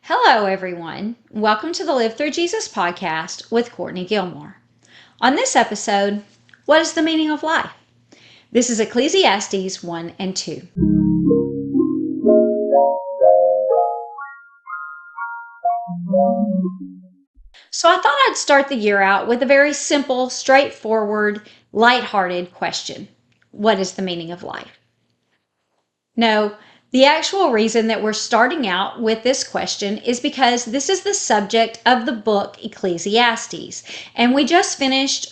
Hello, everyone. Welcome to the Live Through Jesus podcast with Courtney Gilmore. On this episode, what is the meaning of life? This is Ecclesiastes 1 and 2. So I thought I'd start the year out with a very simple, straightforward, lighthearted question. What is the meaning of life? No, the actual reason that we're starting out with this question is because this is the subject of the book Ecclesiastes. And we just finished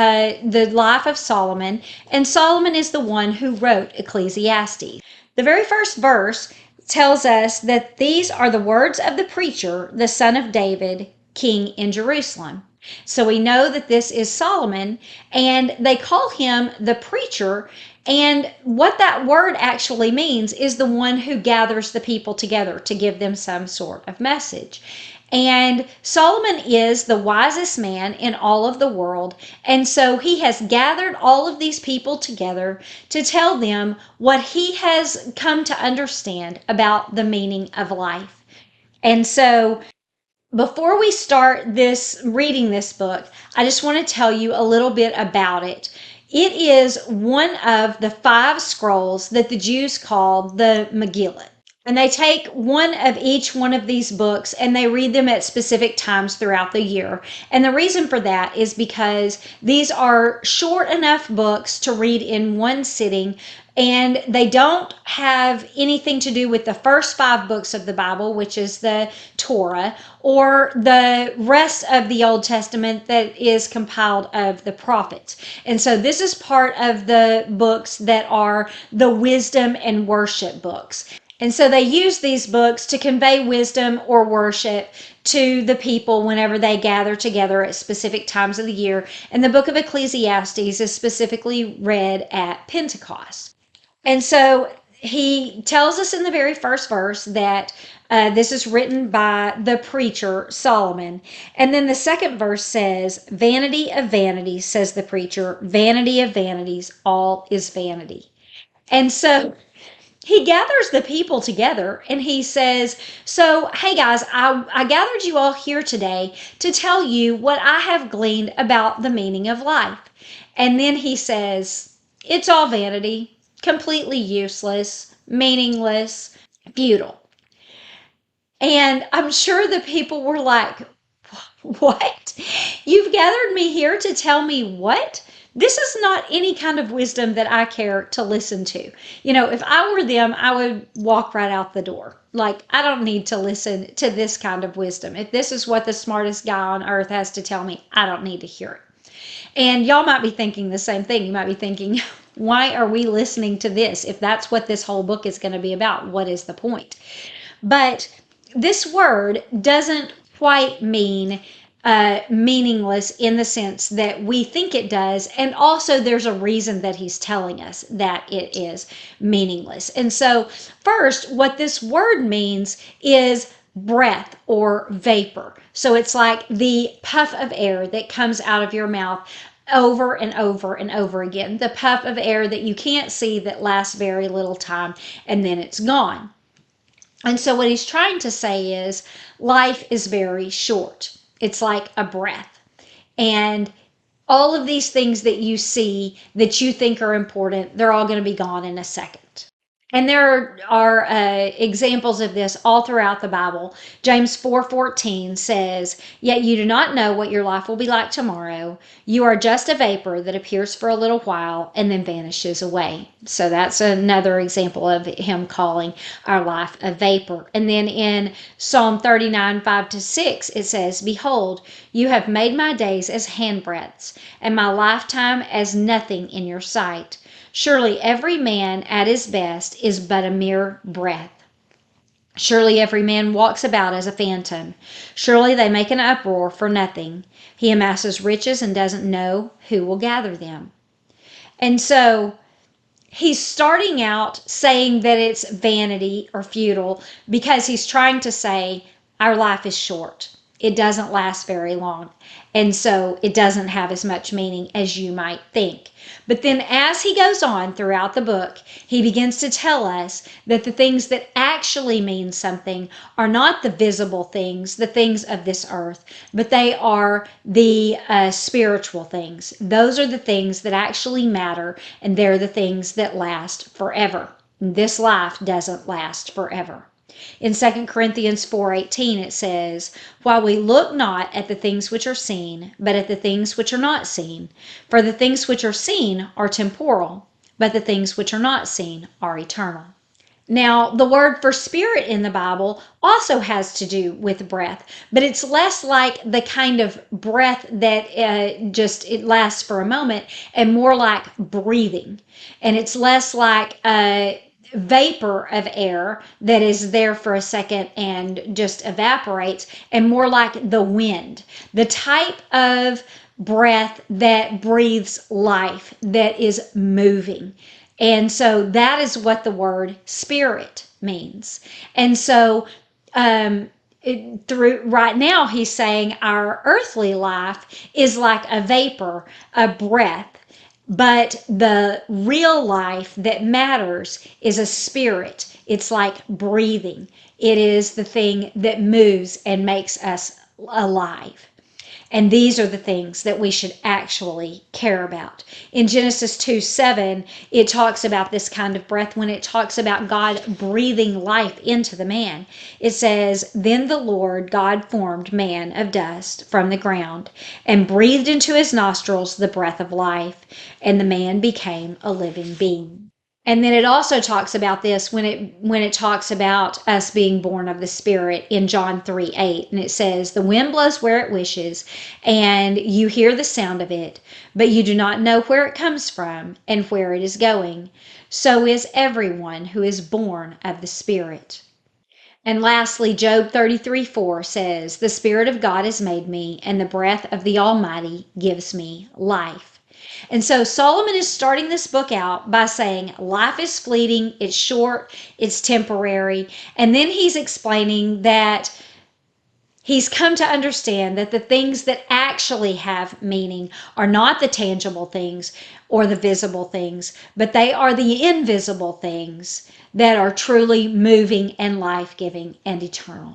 the life of Solomon, and Solomon is the one who wrote Ecclesiastes. The very first verse tells us that these are the words of the preacher, the son of David, king in Jerusalem. So we know that this is Solomon, and they call him the preacher. And what that word actually means is the one who gathers the people together to give them some sort of message. And Solomon is the wisest man in all of the world. And so he has gathered all of these people together to tell them what he has come to understand about the meaning of life. And so before we start reading this book, I just want to tell you a little bit about it. It is one of the 5 scrolls that the Jews call the Megillah. And they take one of each one of these books and they read them at specific times throughout the year. And the reason for that is because these are short enough books to read in one sitting, and they don't have anything to do with the first 5 books of the Bible, which is the Torah, or the rest of the Old Testament that is compiled of the prophets. And so this is part of the books that are the wisdom and worship books. And so they use these books to convey wisdom or worship to the people whenever they gather together at specific times of the year. And the book of Ecclesiastes is specifically read at Pentecost. And so he tells us in the very first verse that this is written by the preacher, Solomon. And then the second verse says, "Vanity of vanities, says the preacher, vanity of vanities, all is vanity." And so he gathers the people together and he says, so, hey guys, I gathered you all here today to tell you what I have gleaned about the meaning of life. And then he says, it's all vanity, completely useless, meaningless, futile. And I'm sure the people were like, what? You've gathered me here to tell me what? This is not any kind of wisdom that I care to listen to. You know, if I were them, I would walk right out the door. Like, I don't need to listen to this kind of wisdom. If this is what the smartest guy on earth has to tell me, I don't need to hear it. And y'all might be thinking the same thing. You might be thinking, why are we listening to this? If that's what this whole book is going to be about, what is the point? But this word doesn't quite mean meaningless in the sense that we think it does. And also there's a reason that he's telling us that it is meaningless. And so first, what this word means is breath or vapor. So it's like the puff of air that comes out of your mouth over and over and over again. The puff of air that you can't see that lasts very little time and then it's gone. And so what he's trying to say is life is very short. It's like a breath. And all of these things that you see that you think are important, they're all going to be gone in a second. And there are examples of this all throughout the Bible. James 4:14 says, "Yet you do not know what your life will be like tomorrow. You are just a vapor that appears for a little while and then vanishes away." So that's another example of him calling our life a vapor. And then in Psalm 39:5-6, it says, "Behold, you have made my days as handbreadths, and my lifetime as nothing in your sight. Surely every man at his best is but a mere breath. Surely every man walks about as a phantom. Surely they make an uproar for nothing. He amasses riches and doesn't know who will gather them." And so he's starting out saying that it's vanity or futile because he's trying to say our life is short. it doesn't last very long. And so it doesn't have as much meaning as you might think. But then as he goes on throughout the book, he begins to tell us that the things that actually mean something are not the visible things, the things of this earth, but they are the spiritual things. Those are the things that actually matter, and they're the things that last forever. This life doesn't last forever. In 2 Corinthians 4:18 it says, "While we look not at the things which are seen, but at the things which are not seen. For the things which are seen are temporal, but the things which are not seen are eternal." Now, the word for spirit in the Bible also has to do with breath, but it's less like the kind of breath that it lasts for a moment, and more like breathing. And it's less like vapor of air that is there for a second and just evaporates, and more like the wind, the type of breath that breathes life, that is moving. And so that is what the word spirit means. And so through right now, he's saying our earthly life is like a vapor, a breath. But the real life that matters is a spirit. It's like breathing. It is the thing that moves and makes us alive. And these are the things that we should actually care about. In Genesis 2:7, it talks about this kind of breath when it talks about God breathing life into the man. It says, "Then the Lord God formed man of dust from the ground and breathed into his nostrils the breath of life, and the man became a living being." And then it also talks about this when it talks about us being born of the Spirit in John 3:8. And it says, "The wind blows where it wishes, and you hear the sound of it, but you do not know where it comes from and where it is going. So is everyone who is born of the Spirit." And lastly, Job 33:4 says, "The Spirit of God has made me, and the breath of the Almighty gives me life." And so Solomon is starting this book out by saying life is fleeting, it's short, it's temporary. And then he's explaining that he's come to understand that the things that actually have meaning are not the tangible things or the visible things, but they are the invisible things that are truly moving and life-giving and eternal.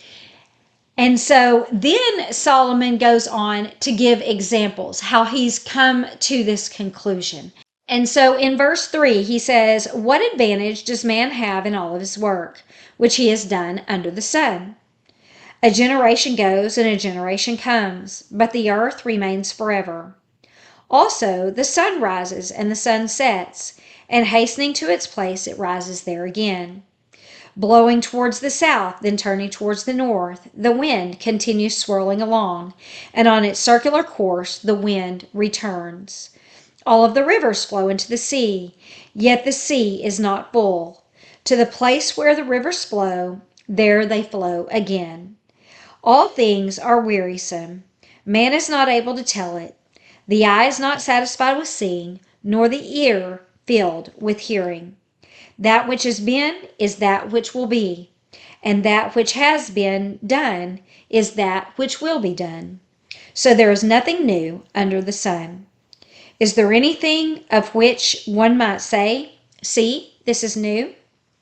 And so then Solomon goes on to give examples how he's come to this conclusion. And so in verse 3, he says, "What advantage does man have in all of his work, which he has done under the sun? A generation goes and a generation comes, but the earth remains forever. Also, the sun rises and the sun sets, and hastening to its place, it rises there again. Blowing towards the south, then turning towards the north, the wind continues swirling along, and on its circular course the wind returns. All of the rivers flow into the sea, yet the sea is not full. To the place where the rivers flow, there they flow again. All things are wearisome. Man is not able to tell it. The eye is not satisfied with seeing, nor the ear filled with hearing. That which has been is that which will be, and that which has been done is that which will be done. So there is nothing new under the sun. Is there anything of which one might say, 'See, this is new'?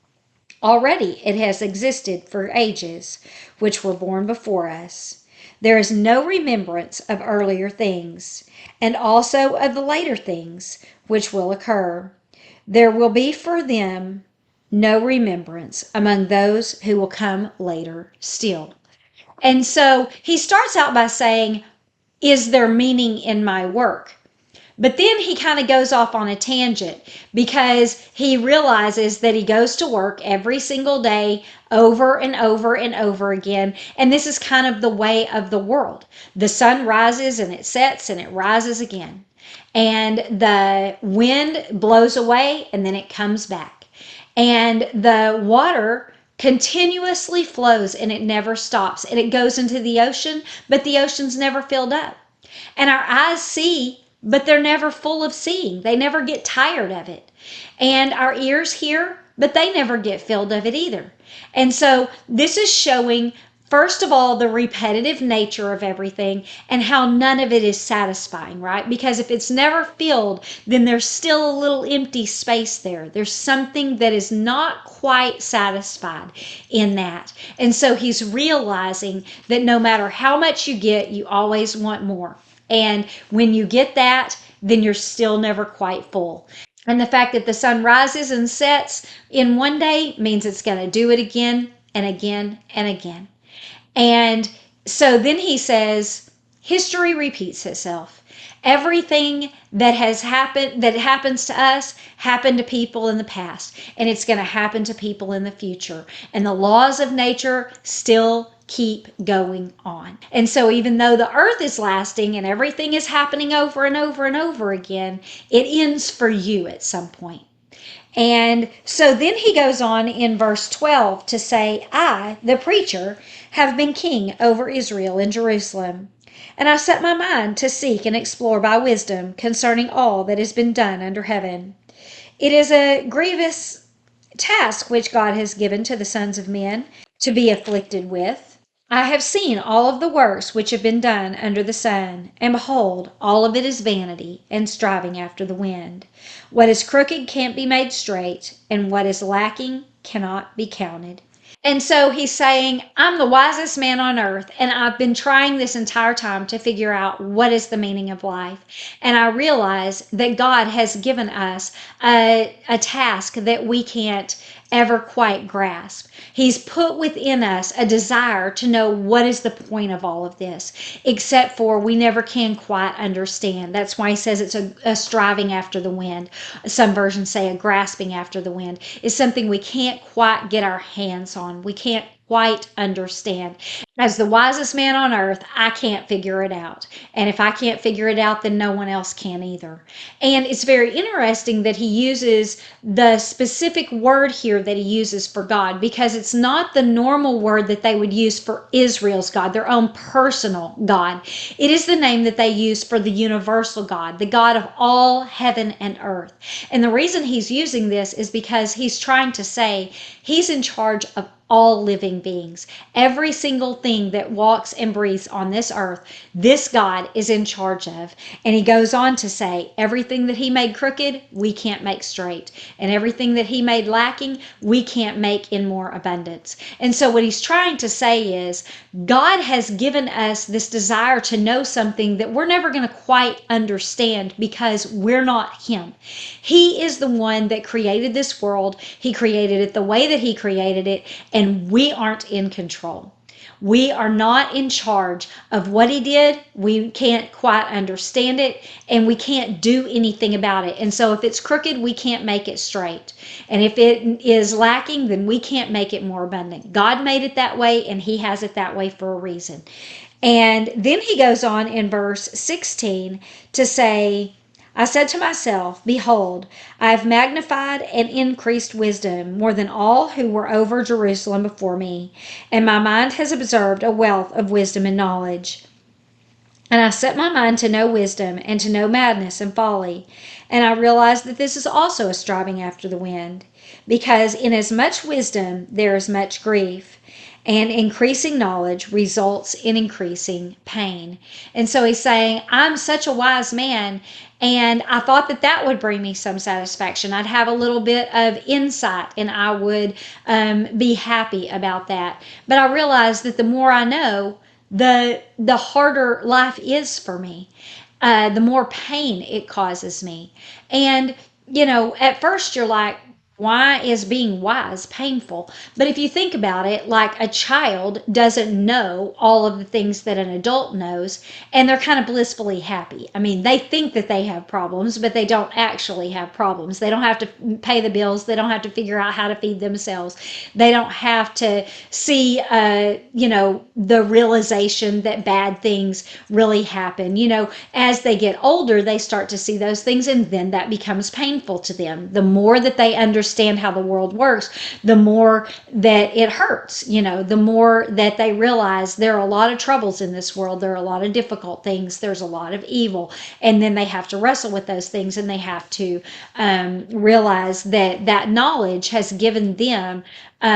Already it has existed for ages, which were born before us. There is no remembrance of earlier things, and also of the later things which will occur. There will be for them no remembrance among those who will come later still." And so he starts out by saying, is there meaning in my work? But then he kind of goes off on a tangent because he realizes that he goes to work every single day over and over and over again. And this is kind of the way of the world. The sun rises and it sets and it rises again. And the wind blows away and then it comes back. And the water continuously flows and it never stops. And it goes into the ocean, but the ocean's never filled up. And our eyes see, but they're never full of seeing. They never get tired of it. And our ears hear, but they never get filled of it either. And so this is showing First of all, the repetitive nature of everything and how none of it is satisfying, right? Because if it's never filled, then there's still a little empty space there. There's something that is not quite satisfied in that. And so he's realizing that no matter how much you get, you always want more. And when you get that, then you're still never quite full. And the fact that the sun rises and sets in one day means it's going to do it again and again and again. And so then he says, history repeats itself. Everything that has happened, that happens to us, happened to people in the past, and it's going to happen to people in the future. And the laws of nature still keep going on. And so even though the earth is lasting and everything is happening over and over and over again, it ends for you at some point. And so then he goes on in verse 12 to say, I, the preacher, have been king over Israel in Jerusalem. And I set my mind to seek and explore by wisdom concerning all that has been done under heaven. It is a grievous task which God has given to the sons of men to be afflicted with. I have seen all of the works which have been done under the sun, and behold, all of it is vanity and striving after the wind. What is crooked can't be made straight, and what is lacking cannot be counted. And so he's saying, I'm the wisest man on earth, and I've been trying this entire time to figure out what is the meaning of life. And I realize that God has given us a task that we can't ever quite grasp. He's put within us a desire to know what is the point of all of this, except for we never can quite understand. That's why he says it's a striving after the wind. Some versions say a grasping after the wind. It's something we can't quite get our hands on. We can't quite understand. As the wisest man on earth, I can't figure it out. And if I can't figure it out, then no one else can either. And it's very interesting that he uses the specific word here that he uses for God, because it's not the normal word that they would use for Israel's God, their own personal God. It is the name that they use for the universal God, the God of all heaven and earth. And the reason he's using this is because he's trying to say he's in charge of all living beings. Every single thing that walks and breathes on this earth, this God is in charge of. And he goes on to say, everything that he made crooked, we can't make straight. And everything that he made lacking, we can't make in more abundance. And so what he's trying to say is, God has given us this desire to know something that we're never going to quite understand because we're not him. He is the one that created this world. He created it the way that he created it, and we aren't in control. We are not in charge of what he did. We can't quite understand it, and we can't do anything about it. And so if it's crooked, we can't make it straight. And if it is lacking, then we can't make it more abundant. God made it that way, and he has it that way for a reason. And then he goes on in verse 16 to say, I said to myself, behold, I have magnified and increased wisdom more than all who were over Jerusalem before me, and my mind has observed a wealth of wisdom and knowledge. And I set my mind to know wisdom and to know madness and folly. And I realized that this is also a striving after the wind, because in as much wisdom there is much grief, and increasing knowledge results in increasing pain. And so he's saying, I'm such a wise man, and I thought that that would bring me some satisfaction. I'd have a little bit of insight, and I would be happy about that. But I realized that the more I know, the harder life is for me. The more pain it causes me. And, at first you're like, why is being wise painful? But if you think about it, like a child doesn't know all of the things that an adult knows, and they're kind of blissfully happy. I mean, they think that they have problems, but they don't actually have problems. They don't have to pay the bills. They don't have to figure out how to feed themselves. They don't have to see, the realization that bad things really happen. As they get older, they start to see those things, and then that becomes painful to them. The more that they understand understand how the world works, the more that it hurts, the more that they realize there are a lot of troubles in this world. There are a lot of difficult things. There's a lot of evil. And then they have to wrestle with those things, and they have to realize that knowledge has given them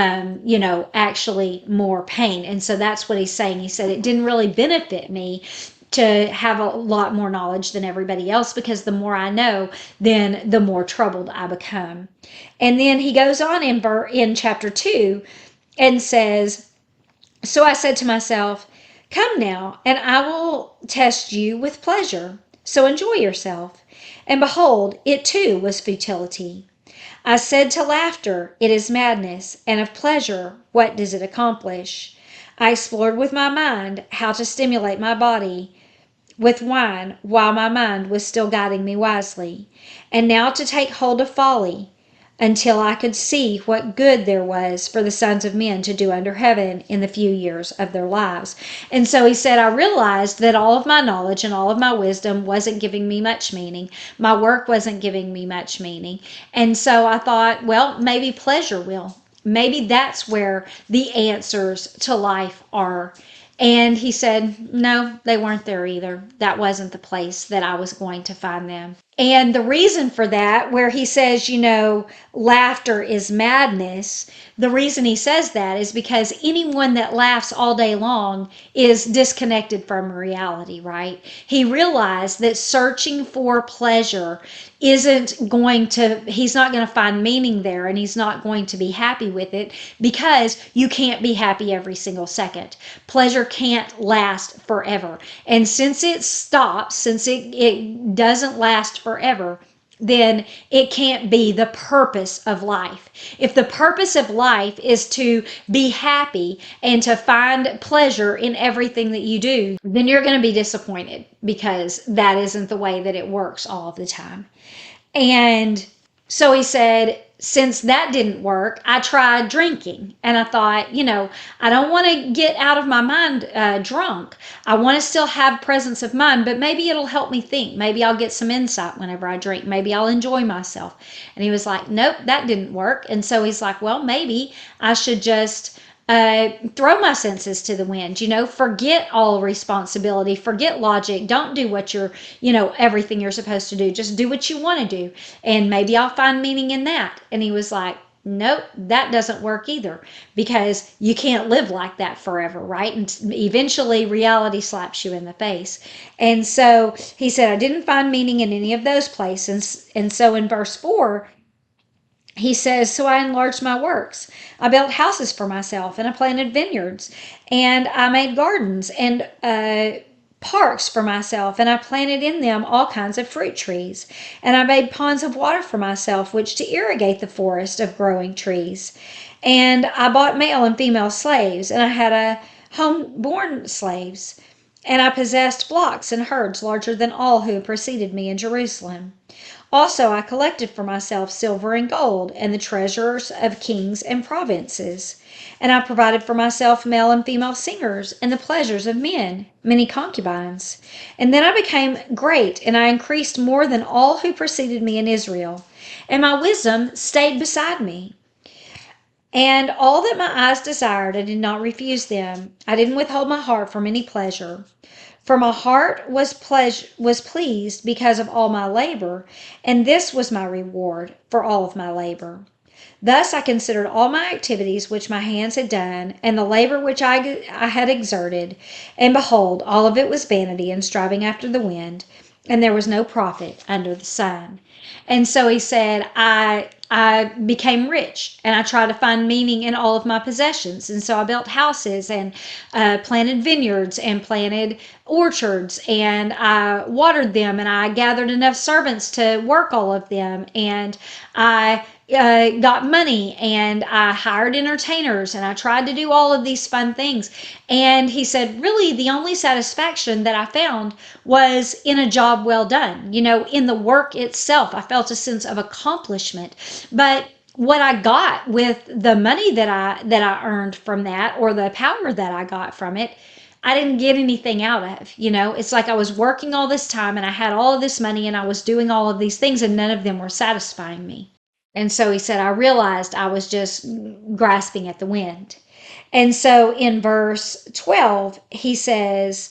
actually more pain. And so that's what he's saying. He said, it didn't really benefit me to have a lot more knowledge than everybody else, because the more I know, then the more troubled I become. And then he goes on in chapter 2 and says, so I said to myself, come now, and I will test you with pleasure. So enjoy yourself. And behold, it too was futility. I said to laughter, it is madness, and of pleasure, what does it accomplish? I explored with my mind how to stimulate my body with wine while my mind was still guiding me wisely, and now to take hold of folly, until I could see what good there was for the sons of men to do under heaven in the few years of their lives. And so he said, I realized that all of my knowledge and all of my wisdom wasn't giving me much meaning. My work wasn't giving me much meaning. And so I thought, well, maybe pleasure will. Maybe that's where the answers to life are. And he said, no, they weren't there either. That wasn't the place that I was going to find them. And the reason for that, where he says, laughter is madness, the reason he says that is because anyone that laughs all day long is disconnected from reality, right? He realized that searching for pleasure he's not going to find meaning there, and he's not going to be happy with it, because you can't be happy every single second. Pleasure can't last forever. And since it stops, since it doesn't last forever, then it can't be the purpose of life. If the purpose of life is to be happy and to find pleasure in everything that you do, then you're going to be disappointed, because that isn't the way that it works all the time. And so he said, since that didn't work, I tried drinking. And I thought, I don't want to get out of my mind drunk. I want to still have presence of mind, but maybe it'll help me think. Maybe I'll get some insight whenever I drink. Maybe I'll enjoy myself. And he was like, nope, that didn't work. And so he's like, well, maybe I should just throw my senses to the wind, forget all responsibility, forget logic. Don't do what everything you're supposed to do. Just do what you want to do. And maybe I'll find meaning in that. And he was like, nope, that doesn't work either, because you can't live like that forever, right? And eventually reality slaps you in the face. And so he said, I didn't find meaning in any of those places. And so in verse 4, he says, so I enlarged my works. I built houses for myself, and I planted vineyards, and I made gardens and parks for myself, and I planted in them all kinds of fruit trees. And I made ponds of water for myself, which to irrigate the forest of growing trees. And I bought male and female slaves, and I had a home-born slaves. And I possessed flocks and herds larger than all who had preceded me in Jerusalem. Also, I collected for myself silver and gold, and the treasures of kings and provinces. And I provided for myself male and female singers, and the pleasures of men, many concubines. And then I became great, and I increased more than all who preceded me in Israel. And my wisdom stayed beside me. And all that my eyes desired, I did not refuse them. I didn't withhold my heart from any pleasure. For my heart was pleased because of all my labor, and this was my reward for all of my labor. Thus I considered all my activities which my hands had done, and the labor which I had exerted, and behold, all of it was vanity and striving after the wind, and there was no profit under the sun. And so he said, I became rich, and I tried to find meaning in all of my possessions. And so I built houses and planted vineyards and planted orchards, and I watered them, and I gathered enough servants to work all of them, and I got money, and I hired entertainers, and I tried to do all of these fun things. And he said, really, the only satisfaction that I found was in a job well done. In the work itself, I felt a sense of accomplishment. But what I got with the money that I earned from that, or the power that I got from it, I didn't get anything out of. It's like I was working all this time, and I had all of this money, and I was doing all of these things, and none of them were satisfying me. And so he said, I realized I was just grasping at the wind. And so in verse 12, he says,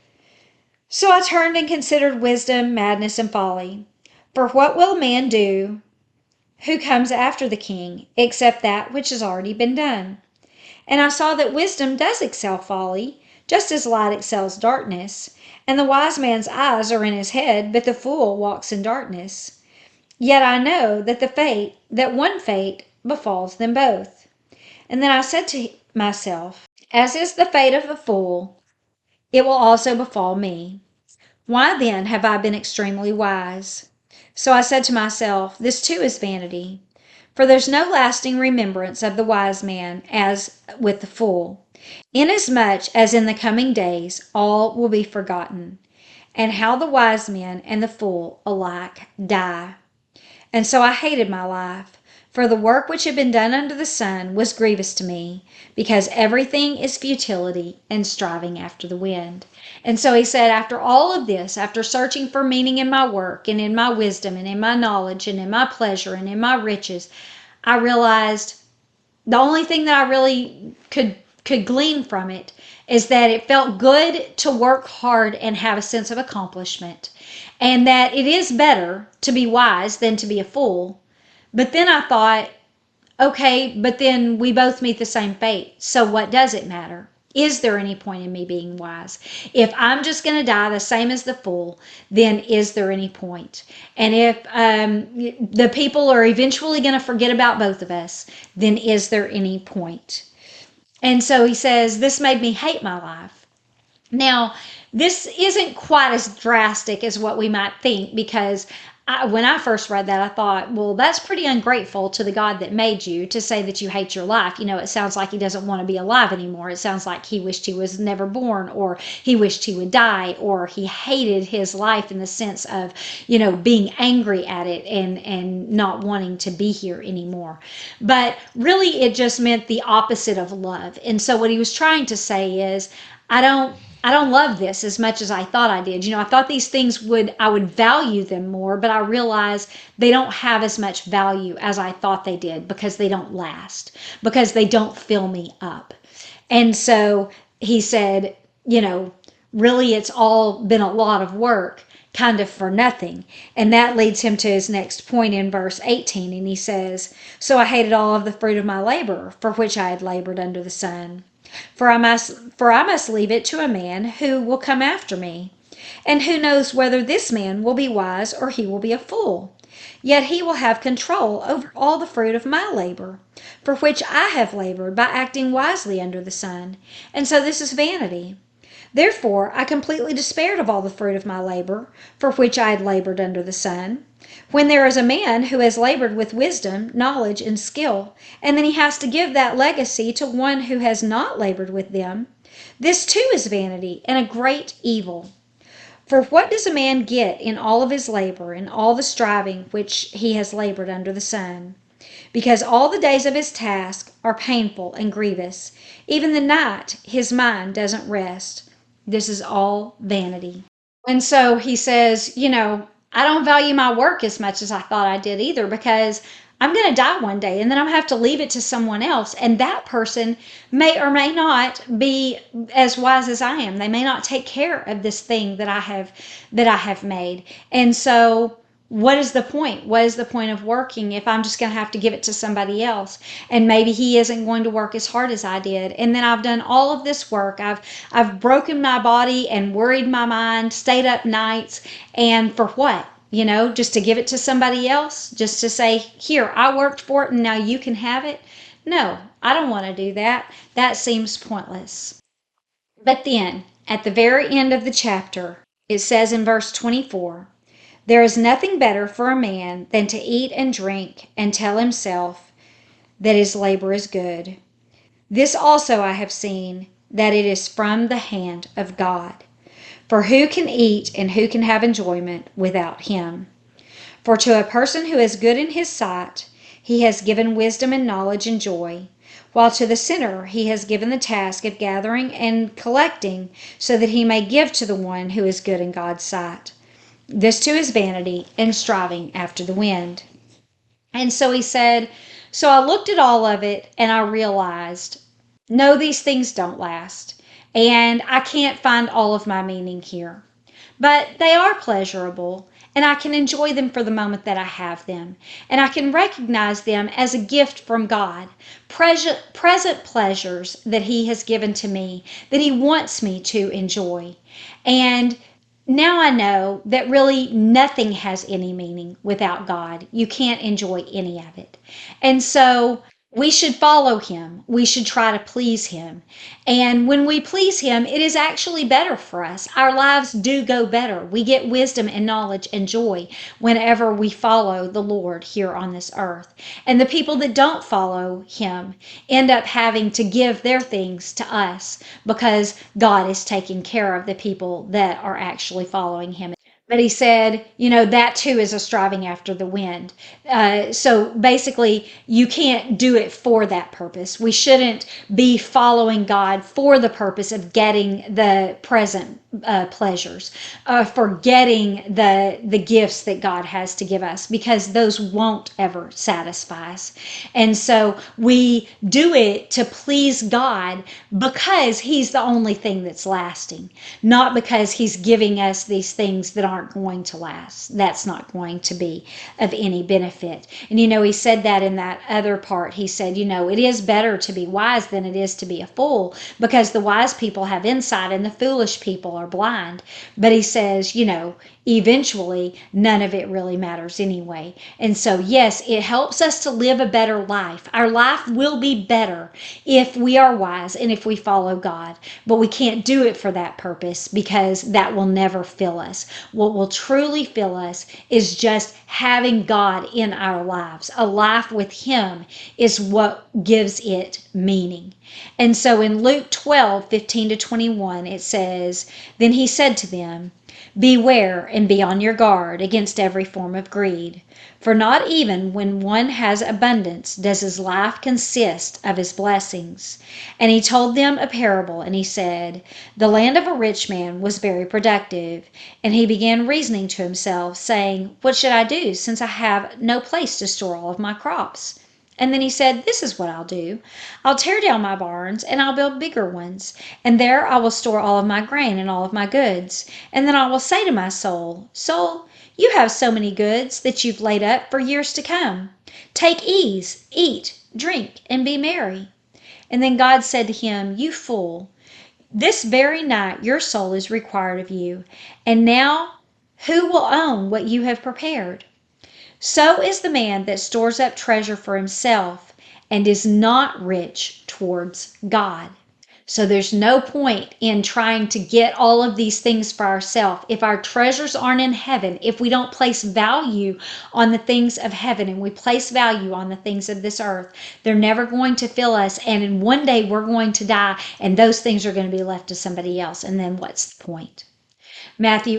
so I turned and considered wisdom, madness, and folly. For what will man do who comes after the king, except that which has already been done? And I saw that wisdom does excel folly, just as light excels darkness. And the wise man's eyes are in his head, but the fool walks in darkness. Yet I know that one fate befalls them both. And then I said to myself, as is the fate of the fool, it will also befall me. Why then have I been extremely wise? So I said to myself, this too is vanity. For there's no lasting remembrance of the wise man as with the fool, inasmuch as in the coming days all will be forgotten, and how the wise man and the fool alike die. And so I hated my life, for the work which had been done under the sun was grievous to me, because everything is futility and striving after the wind. And so he said, after all of this, after searching for meaning in my work and in my wisdom and in my knowledge and in my pleasure and in my riches, I realized the only thing that I really could glean from it is that it felt good to work hard and have a sense of accomplishment, and that it is better to be wise than to be a fool. But then I thought, okay, but then we both meet the same fate. So what does it matter? Is there any point in me being wise? If I'm just going to die the same as the fool, then is there any point? And if the people are eventually going to forget about both of us, then is there any point? And so he says, this made me hate my life. Now, this isn't quite as drastic as what we might think, because when I first read that, I thought, well, that's pretty ungrateful to the God that made you to say that you hate your life. You know, it sounds like he doesn't want to be alive anymore. It sounds like he wished he was never born, or he wished he would die, or he hated his life in the sense of, being angry at it and not wanting to be here anymore. But really, it just meant the opposite of love. And so what he was trying to say is, I don't love this as much as I thought I did. I thought these things I would value them more, but I realize they don't have as much value as I thought they did, because they don't last, because they don't fill me up. And so he said, really it's all been a lot of work, kind of for nothing. And that leads him to his next point in verse 18. And he says, so I hated all of the fruit of my labor, for which I had labored under the sun. For I must leave it to a man who will come after me. And who knows whether this man will be wise or he will be a fool? Yet he will have control over all the fruit of my labor, for which I have labored by acting wisely under the sun. And so this is vanity. Therefore I completely despaired of all the fruit of my labor, for which I had labored under the sun. When there is a man who has labored with wisdom, knowledge, and skill, and then he has to give that legacy to one who has not labored with them, this too is vanity and a great evil. For what does a man get in all of his labor and all the striving which he has labored under the sun? Because all the days of his task are painful and grievous. Even the night his mind doesn't rest. This is all vanity. And so he says, I don't value my work as much as I thought I did either, because I'm going to die one day and then I'm going to have to leave it to someone else. And that person may or may not be as wise as I am. They may not take care of this thing that I have made. And so what is the point? What is the point of working if I'm just going to have to give it to somebody else? And maybe he isn't going to work as hard as I did. And then I've done all of this work. I've broken my body and worried my mind, stayed up nights, and for what? Just to give it to somebody else, just to say, here, I worked for it and now you can have it. No, I don't want to do that. That seems pointless. But then, at the very end of the chapter, it says in verse 24, there is nothing better for a man than to eat and drink and tell himself that his labor is good. This also I have seen, that it is from the hand of God. For who can eat and who can have enjoyment without him? For to a person who is good in his sight, he has given wisdom and knowledge and joy, while to the sinner he has given the task of gathering and collecting, so that he may give to the one who is good in God's sight. This too is vanity and striving after the wind. And so he said, so I looked at all of it and I realized, no, these things don't last. And I can't find all of my meaning here. But they are pleasurable, and I can enjoy them for the moment that I have them. And I can recognize them as a gift from God, present pleasures that He has given to me, that He wants me to enjoy. And now I know that really nothing has any meaning without God. You can't enjoy any of it. And so we should follow Him. We should try to please Him. And when we please Him, it is actually better for us. Our lives do go better. We get wisdom and knowledge and joy whenever we follow the Lord here on this earth. And the people that don't follow Him end up having to give their things to us because God is taking care of the people that are actually following Him. But he said, that too is a striving after the wind. So basically, you can't do it for that purpose. We shouldn't be following God for the purpose of getting the present pleasures, for getting the gifts that God has to give us, because those won't ever satisfy us. And so we do it to please God because He's the only thing that's lasting, not because He's giving us these things that aren't going to last. That's not going to be of any benefit. And He said that in that other part. He said, it is better to be wise than it is to be a fool, because the wise people have insight and the foolish people are blind. But he says, eventually none of it really matters anyway. And so, yes, it helps us to live a better life. Our life will be better if we are wise and if we follow God. But we can't do it for that purpose, because that will never fill us. What will truly fill us is just having God in our lives. A life with Him is what gives it meaning. And so in Luke 12:15-21, it says, then He said to them, beware and be on your guard against every form of greed. For not even when one has abundance does his life consist of his blessings. And He told them a parable, and He said, the land of a rich man was very productive. And he began reasoning to himself, saying, what should I do, since I have no place to store all of my crops? And then he said, this is what I'll do. I'll tear down my barns and I'll build bigger ones. And there I will store all of my grain and all of my goods. And then I will say to my soul, soul, you have so many goods that you've laid up for years to come. Take ease, eat, drink, and be merry. And then God said to him, you fool, this very night your soul is required of you. And now who will own what you have prepared? So is the man that stores up treasure for himself and is not rich towards God. So there's no point in trying to get all of these things for ourselves. If our treasures aren't in heaven, if we don't place value on the things of heaven and we place value on the things of this earth, they're never going to fill us. And in one day we're going to die and those things are going to be left to somebody else. And then what's the point? Matthew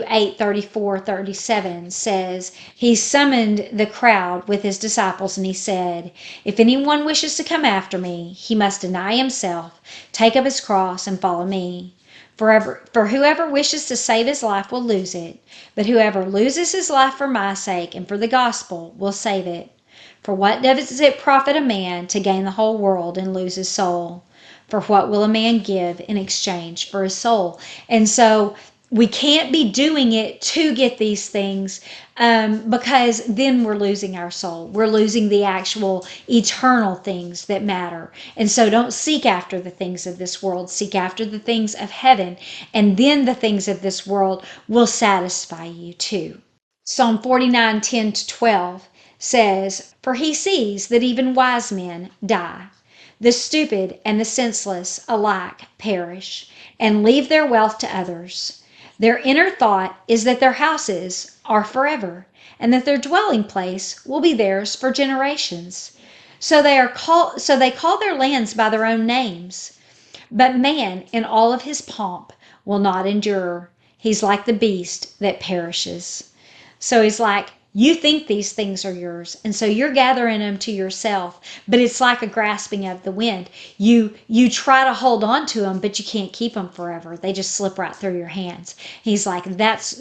8:34-37 says, He summoned the crowd with His disciples, and He said, if anyone wishes to come after me, he must deny himself, take up his cross, and follow me. For whoever wishes to save his life will lose it, but whoever loses his life for my sake and for the gospel will save it. For what does it profit a man to gain the whole world and lose his soul? For what will a man give in exchange for his soul? And so we can't be doing it to get these things, because then we're losing our soul. We're losing the actual eternal things that matter. And so don't seek after the things of this world. Seek after the things of heaven. And then the things of this world will satisfy you too. Psalm 49:10-12 says, for He sees that even wise men die. The stupid and the senseless alike perish and leave their wealth to others. Their inner thought is that their houses are forever, and that their dwelling place will be theirs for generations. So they call their lands by their own names. But man in all of his pomp will not endure. He's like the beast that perishes. So he's like, You think these things are yours, and so you're gathering them to yourself, but it's like a grasping of the wind. You try to hold on to them, but you can't keep them forever. They just slip right through your hands. He's like, that's,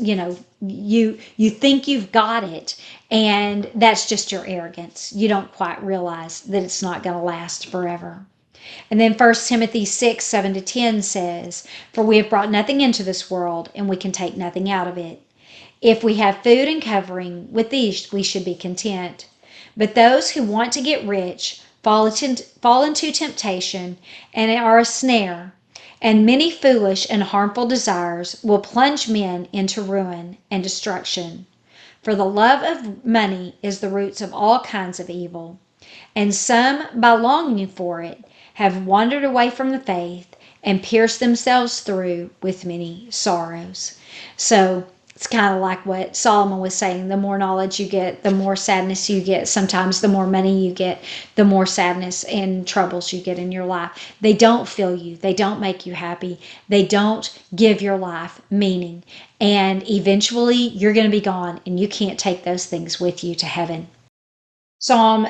you think you've got it, and that's just your arrogance. You don't quite realize that it's not going to last forever. And then 1 Timothy 6:7-10 says, "For we have brought nothing into this world, and we can take nothing out of it. If we have food and covering, with these we should be content. But those who want to get rich fall into temptation and are a snare, and many foolish and harmful desires will plunge men into ruin and destruction. For the love of money is the root of all kinds of evil, and some, by longing for it, have wandered away from the faith and pierced themselves through with many sorrows." So it's kind of like what Solomon was saying: the more knowledge you get, the more sadness you get. Sometimes the more money you get, the more sadness and troubles you get in your life. They don't fill you, they don't make you happy, they don't give your life meaning. And eventually you're going to be gone, and you can't take those things with you to heaven. Psalm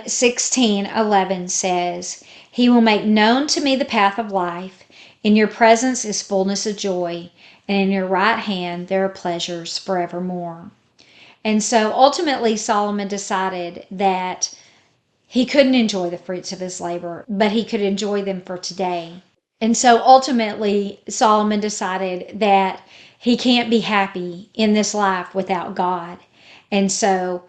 16:11 says, "He will make known to me the path of life. In your presence is fullness of joy, and in your right hand there are pleasures forevermore." And so ultimately, Solomon decided that he couldn't enjoy the fruits of his labor, but he could enjoy them for today. And so ultimately, Solomon decided that he can't be happy in this life without God. And so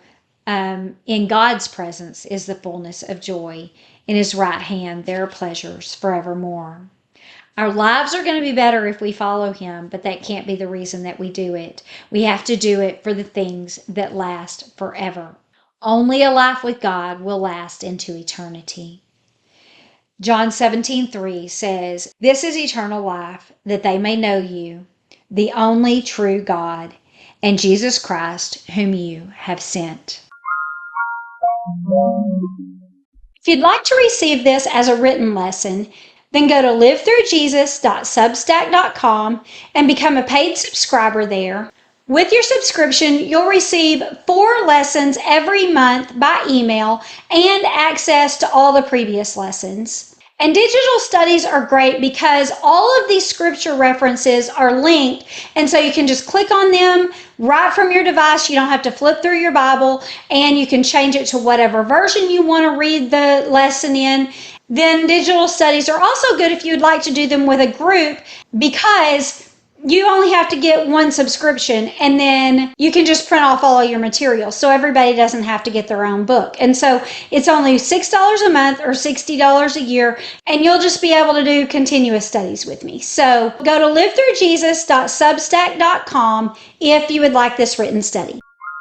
in God's presence is the fullness of joy. In his right hand, there are pleasures forevermore. Our lives are going to be better if we follow him, but that can't be the reason that we do it. We have to do it for the things that last forever. Only a life with God will last into eternity. John 17:3 says, "This is eternal life, that they may know you, the only true God, and Jesus Christ, whom you have sent." If you'd like to receive this as a written lesson, then go to livethroughjesus.substack.com and become a paid subscriber there. With your subscription, you'll receive 4 lessons every month by email and access to all the previous lessons. And digital studies are great because all of these scripture references are linked, and so you can just click on them right from your device. You don't have to flip through your Bible, and you can change it to whatever version you want to read the lesson in. Then digital studies are also good if you'd like to do them with a group, because you only have to get one subscription, and then you can just print off all of your materials, so everybody doesn't have to get their own book. And so it's only $6 a month or $60 a year, and you'll just be able to do continuous studies with me. So go to livethroughjesus.substack.com if you would like this written study.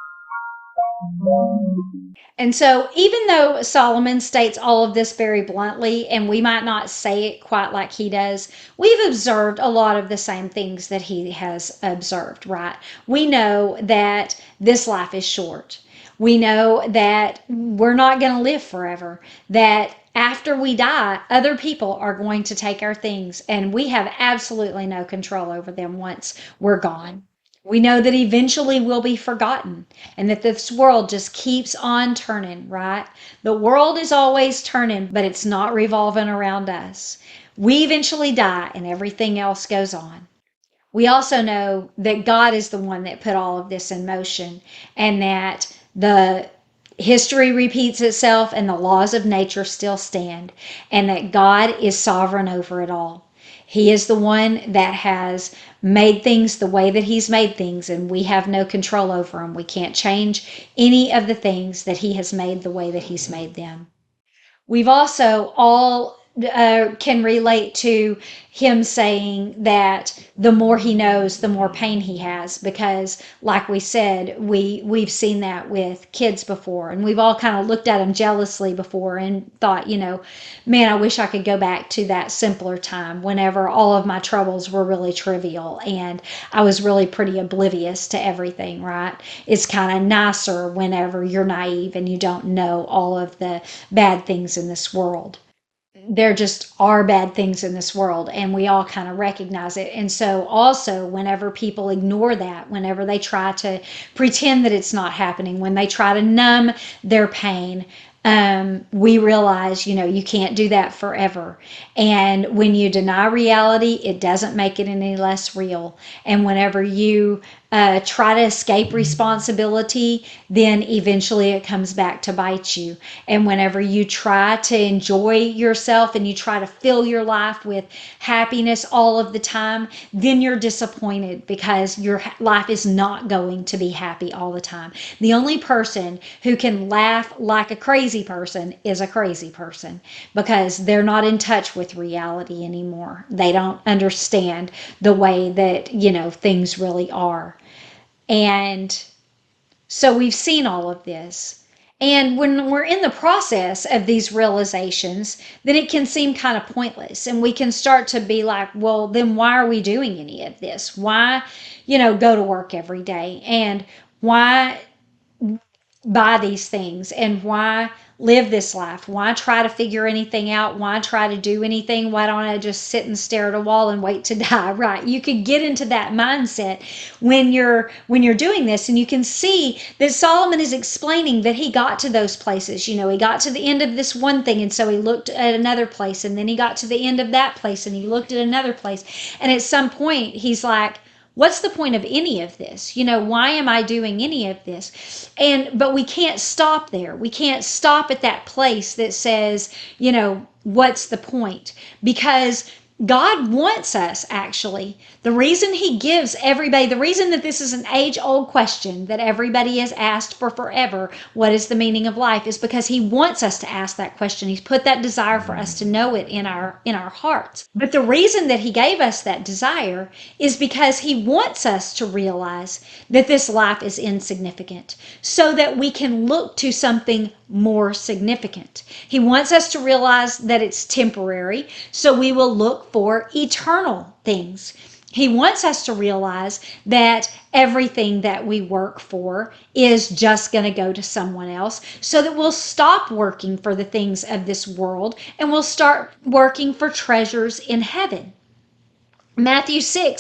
And so, even though Solomon states all of this very bluntly, and we might not say it quite like he does, we've observed a lot of the same things that he has observed, right? We know that this life is short. We know that we're not going to live forever, that after we die, other people are going to take our things, and we have absolutely no control over them once we're gone. We know that eventually we'll be forgotten, and that this world just keeps on turning, right? The world is always turning, but it's not revolving around us. We eventually die, and everything else goes on. We also know that God is the one that put all of this in motion, and that the history repeats itself and the laws of nature still stand, and that God is sovereign over it all. He is the one that has made things the way that he's made things, and we have no control over them. We can't change any of the things that he has made the way that he's made them. We've also all can relate to him saying that the more he knows, the more pain he has, because like we said, we've seen that with kids before, and we've all kind of looked at them jealously before and thought, man, I wish I could go back to that simpler time whenever all of my troubles were really trivial and I was really pretty oblivious to everything, right? It's kind of nicer whenever you're naive and you don't know all of the bad things in this world. there just are bad things in this world, and we all kind of recognize it. And so also, whenever people ignore that, whenever they try to pretend that it's not happening, when they try to numb their pain, we realize, you can't do that forever. And when you deny reality, it doesn't make it any less real. And whenever you try to escape responsibility, then eventually it comes back to bite you. And whenever you try to enjoy yourself and you try to fill your life with happiness all of the time, then you're disappointed because your life is not going to be happy all the time. The only person who can laugh like a crazy person is a crazy person, because they're not in touch with reality anymore. They don't understand the way that, things really are. And so we've seen all of this. And when we're in the process of these realizations, then it can seem kind of pointless. And we can start to be like, well, then why are we doing any of this? Why, go to work every day? And why buy these things? And why live this life? Why try to figure anything out? Why try to do anything? Why don't I just sit and stare at a wall and wait to die? Right? You could get into that mindset when you're doing this, and you can see that Solomon is explaining that he got to those places. He got to the end of this one thing, and so he looked at another place, and then he got to the end of that place, and he looked at another place, and at some point he's like, what's the point of any of this? Why am I doing any of this? But we can't stop there. We can't stop at that place that says, what's the point? Because God wants us, actually. The reason he gives everybody, the reason that this is an age-old question that everybody has asked for forever, what is the meaning of life, is because he wants us to ask that question. He's put that desire for us to know it in our hearts. But the reason that he gave us that desire is because he wants us to realize that this life is insignificant, so that we can look to something more significant. He wants us to realize that it's temporary, so we will look for eternal things. He wants us to realize that everything that we work for is just going to go to someone else, so that we'll stop working for the things of this world and we'll start working for treasures in heaven. Matthew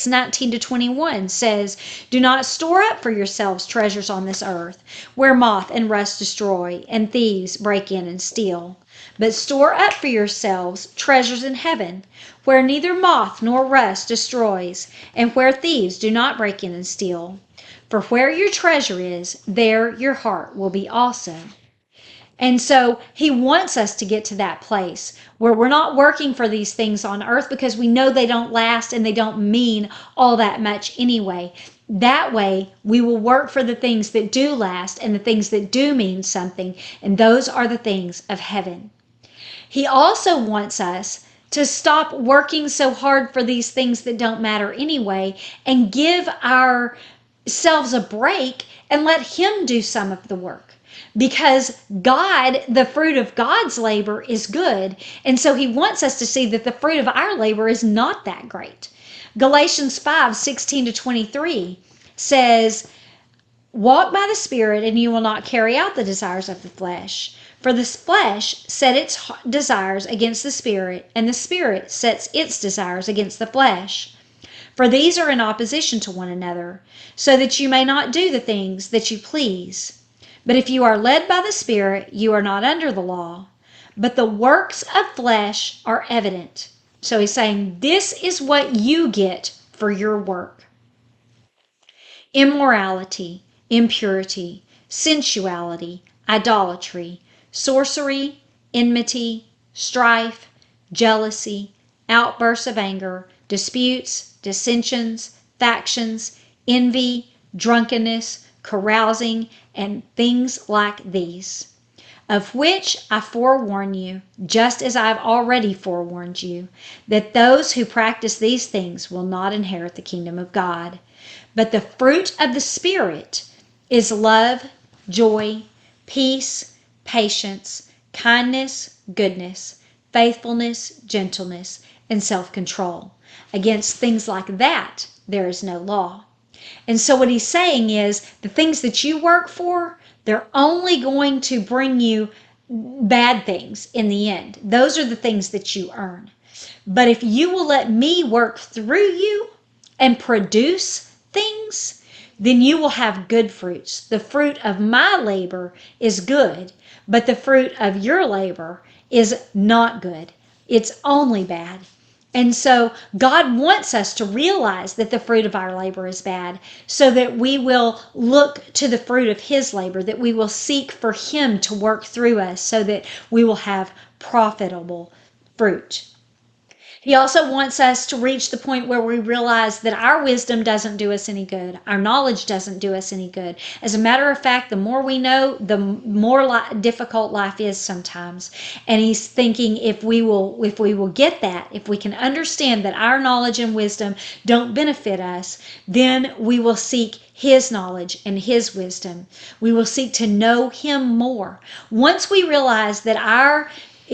6:19-21 says, do not store up for yourselves treasures on this earth, where moth and rust destroy, and thieves break in and steal. But store up for yourselves treasures in heaven, where neither moth nor rust destroys, and where thieves do not break in and steal. For where your treasure is, there your heart will be also. And so he wants us to get to that place where we're not working for these things on earth, because we know they don't last and they don't mean all that much anyway. That way, we will work for the things that do last and the things that do mean something, and those are the things of heaven. He also wants us to stop working so hard for these things that don't matter anyway, and give ourselves a break and let him do some of the work. Because God, the fruit of God's labor is good. And so he wants us to see that the fruit of our labor is not that great. Galatians 5:16-23 says, walk by the Spirit, and you will not carry out the desires of the flesh. For the flesh set its desires against the Spirit, and the Spirit sets its desires against the flesh. For these are in opposition to one another, so that you may not do the things that you please. But if you are led by the Spirit, you are not under the law. But the works of flesh are evident. So he's saying this is what you get for your work: immorality, impurity, sensuality, idolatry, sorcery, enmity, strife, jealousy, outbursts of anger, disputes, dissensions, factions, envy, drunkenness, carousing, and things like these, of which I forewarn you, just as I have already forewarned you, that those who practice these things will not inherit the kingdom of God. But the fruit of the Spirit is love, joy, peace, patience, kindness, goodness, faithfulness, gentleness, and self-control. Against things like that, there is no law. And so what he's saying is the things that you work for, they're only going to bring you bad things in the end. Those are the things that you earn. But if you will let me work through you and produce things, then you will have good fruits. The fruit of my labor is good, but the fruit of your labor is not good. It's only bad. And so God wants us to realize that the fruit of our labor is bad so that we will look to the fruit of his labor, that we will seek for him to work through us so that we will have profitable fruit. He also wants us to reach the point where we realize that our wisdom doesn't do us any good. Our knowledge doesn't do us any good. As a matter of fact, the more we know, the more difficult life is sometimes. And he's thinking if we will get that, if we can understand that our knowledge and wisdom don't benefit us, then we will seek his knowledge and his wisdom. We will seek to know him more. Once we realize that our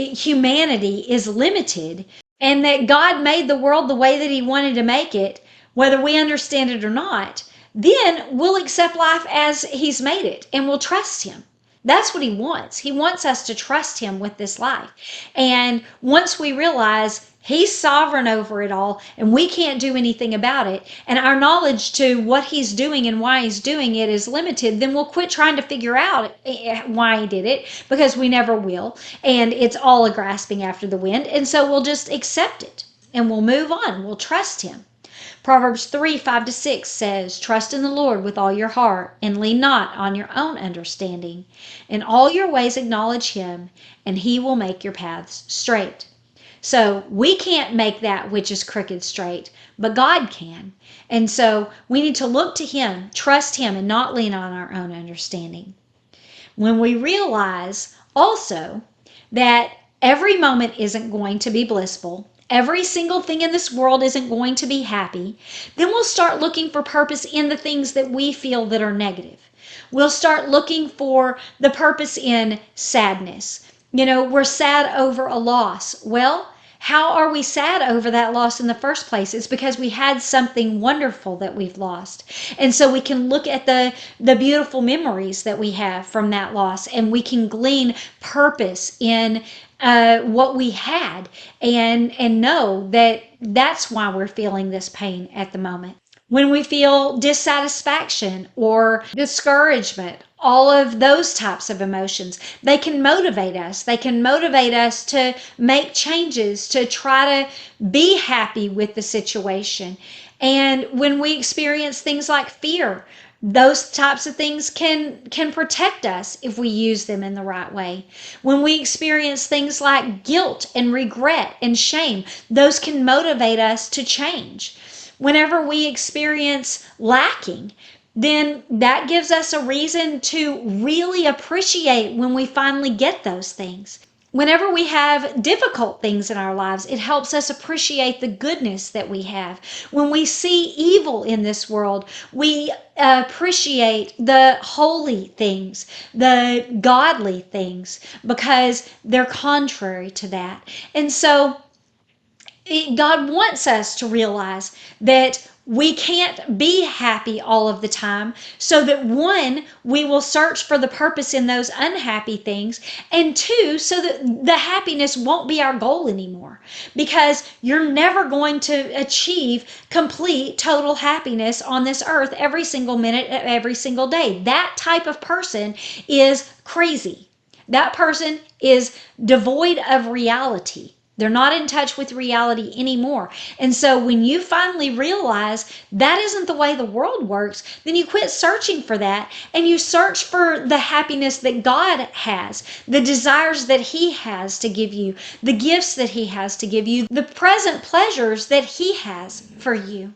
humanity is limited, and that God made the world the way that he wanted to make it, whether we understand it or not, then we'll accept life as he's made it and we'll trust him. That's what he wants. He wants us to trust him with this life. And once we realize he's sovereign over it all and we can't do anything about it, and our knowledge to what he's doing and why he's doing it is limited, then we'll quit trying to figure out why he did it, because we never will. And it's all a grasping after the wind. And so we'll just accept it and we'll move on. We'll trust him. Proverbs 3:5-6 says, "Trust in the Lord with all your heart and lean not on your own understanding. In all your ways acknowledge him, and he will make your paths straight." So we can't make that which is crooked straight, but God can. And so we need to look to him, trust him, and not lean on our own understanding. When we realize also that every moment isn't going to be blissful, every single thing in this world isn't going to be happy, then we'll start looking for purpose in the things that we feel that are negative. We'll start looking for the purpose in sadness. We're sad over a loss. Well, how are we sad over that loss in the first place? It's because we had something wonderful that we've lost. And so we can look at the beautiful memories that we have from that loss, and we can glean purpose in what we had, and know that that's why we're feeling this pain at the moment. When we feel dissatisfaction or discouragement, all of those types of emotions, they can motivate us. They can motivate us to make changes, to try to be happy with the situation. And when we experience things like fear, those types of things can protect us if we use them in the right way. When we experience things like guilt and regret and shame, those can motivate us to change. Whenever we experience lacking, then that gives us a reason to really appreciate when we finally get those things. Whenever we have difficult things in our lives, it helps us appreciate the goodness that we have. When we see evil in this world, we appreciate the holy things, the godly things, because they're contrary to that. And so God wants us to realize that we can't be happy all of the time, so that one, we will search for the purpose in those unhappy things, and two, so that the happiness won't be our goal anymore, because you're never going to achieve complete total happiness on this earth every single minute of every single day. That type of person is crazy. That person is devoid of reality. They're not in touch with reality anymore. And so when you finally realize that isn't the way the world works, then you quit searching for that and you search for the happiness that God has, the desires that he has to give you, the gifts that he has to give you, the present pleasures that he has for you.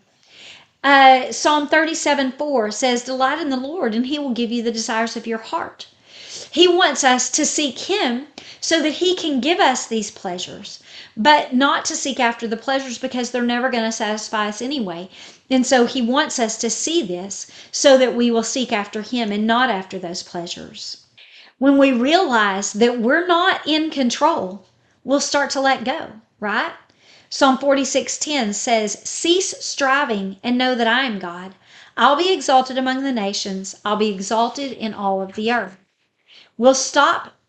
Psalm 37:4 says, "Delight in the Lord, and he will give you the desires of your heart." He wants us to seek him so that he can give us these pleasures, but not to seek after the pleasures because they're never going to satisfy us anyway. And so he wants us to see this so that we will seek after him and not after those pleasures. When we realize that we're not in control, we'll start to let go, right? Psalm 46:10 says, "Cease striving and know that I am God. I'll be exalted among the nations. I'll be exalted in all of the earth." We'll stop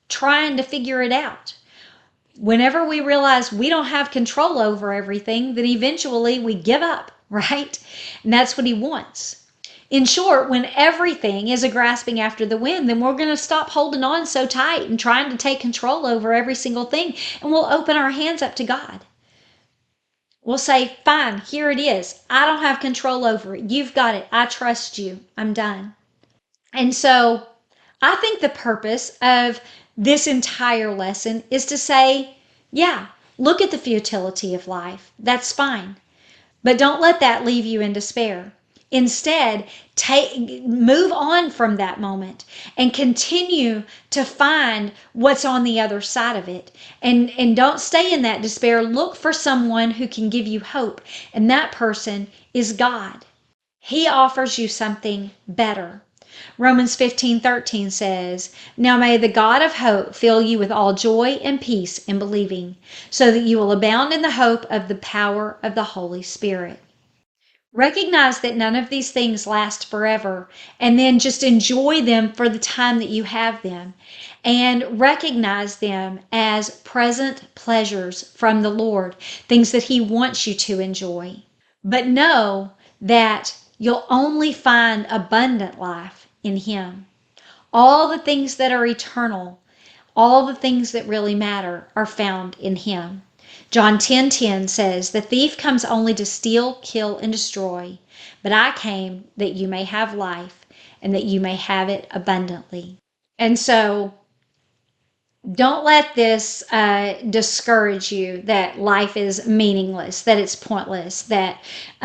trying to figure it out. Whenever we realize we don't have control over everything, then eventually we give up, right? And that's what he wants. In short, when everything is a grasping after the wind, then we're going to stop holding on so tight and trying to take control over every single thing, and we'll open our hands up to God. We'll say, fine, here it is. I don't have control over it. You've got it. I trust you. I'm done. And so I think the purpose of this entire lesson is to say, yeah, look at the futility of life. That's fine. But don't let that leave you in despair. Instead, move on from that moment and continue to find what's on the other side of it. And don't stay in that despair. Look for someone who can give you hope. And that person is God. He offers you something better. Romans 15:13 says, "Now may the God of hope fill you with all joy and peace in believing, so that you will abound in the hope of the power of the Holy Spirit." Recognize that none of these things last forever, and then just enjoy them for the time that you have them, and recognize them as present pleasures from the Lord, things that He wants you to enjoy. But know that you'll only find abundant life in Him. All the things that are eternal, all the things that really matter are found in Him. John 10:10 says, "The thief comes only to steal, kill, and destroy, but I came that you may have life and that you may have it abundantly." And so don't let this discourage you that life is meaningless, that it's pointless, that,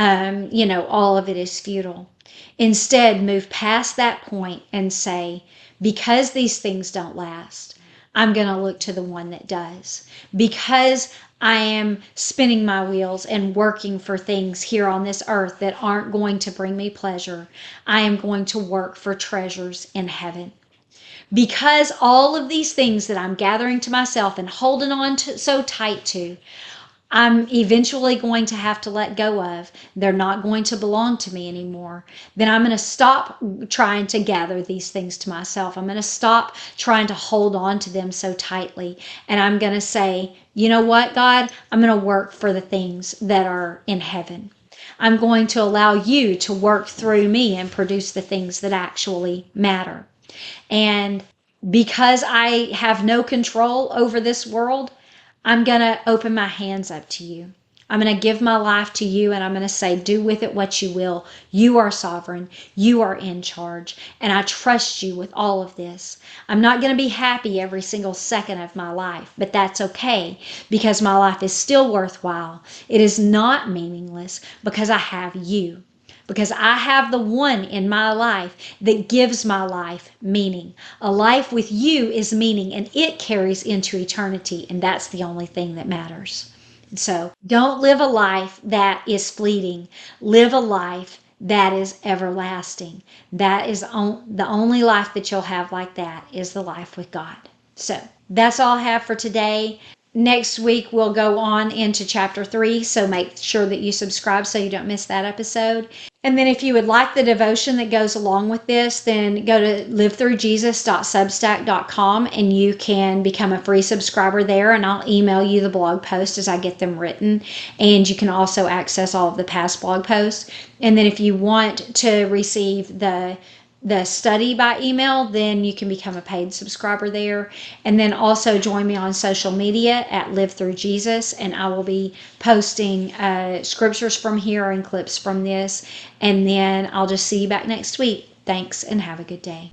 all of it is futile. Instead, move past that point and say, because these things don't last, I'm going to look to the one that does. Because I am spinning my wheels and working for things here on this earth that aren't going to bring me pleasure, I am going to work for treasures in heaven. Because all of these things that I'm gathering to myself and holding on to so tight to, I'm eventually going to have to let go of. They're not going to belong to me anymore. Then I'm going to stop trying to gather these things to myself. I'm going to stop trying to hold on to them so tightly. And I'm going to say, you know what, God? I'm going to work for the things that are in heaven. I'm going to allow you to work through me and produce the things that actually matter. And because I have no control over this world, I'm going to open my hands up to you. I'm going to give my life to you, and I'm going to say, do with it what you will. You are sovereign. You are in charge. And I trust you with all of this. I'm not going to be happy every single second of my life, but that's okay, because my life is still worthwhile. It is not meaningless because I have you. Because I have the one in my life that gives my life meaning. A life with you is meaning, and it carries into eternity, and that's the only thing that matters. So don't live a life that is fleeting. Live a life that is everlasting. That is the only life that you'll have like that is the life with God. So that's all I have for today. Next week, we'll go on into chapter 3, so make sure that you subscribe so you don't miss that episode. And then if you would like the devotion that goes along with this, then go to livethroughjesus.substack.com and you can become a free subscriber there, and I'll email you the blog posts as I get them written. And you can also access all of the past blog posts. And then if you want to receive the study by email, then you can become a paid subscriber there. And then also join me on social media at Live Through Jesus, and I will be posting scriptures from here and clips from this. And then I'll just see you back next week. Thanks, and have a good day.